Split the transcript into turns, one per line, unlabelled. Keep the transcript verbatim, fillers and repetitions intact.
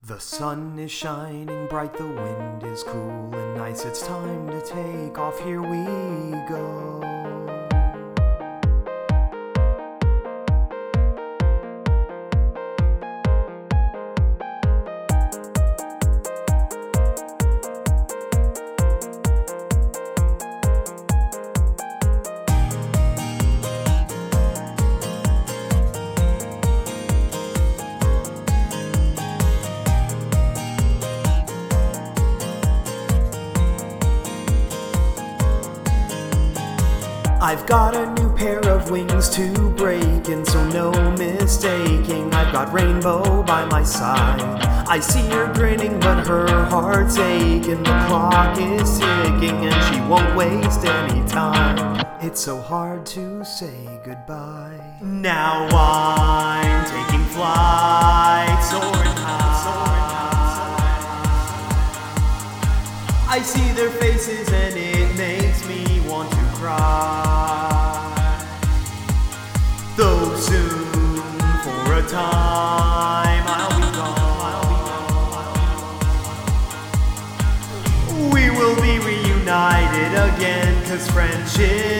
The sun is shining bright, the wind is cool and nice. It's time to take off, here we go. I've got a new pair of wings to break in, so no mistaking, I've got Rainbow by my side. I see her grinning, but her heart's aching. The clock is ticking and she won't waste any time. It's so hard to say goodbye. Now I'm taking flight, soaring high. I see their faces and it makes me want to cry. Though soon, for a time, I'll be gone. We will be reunited again, 'cause friendship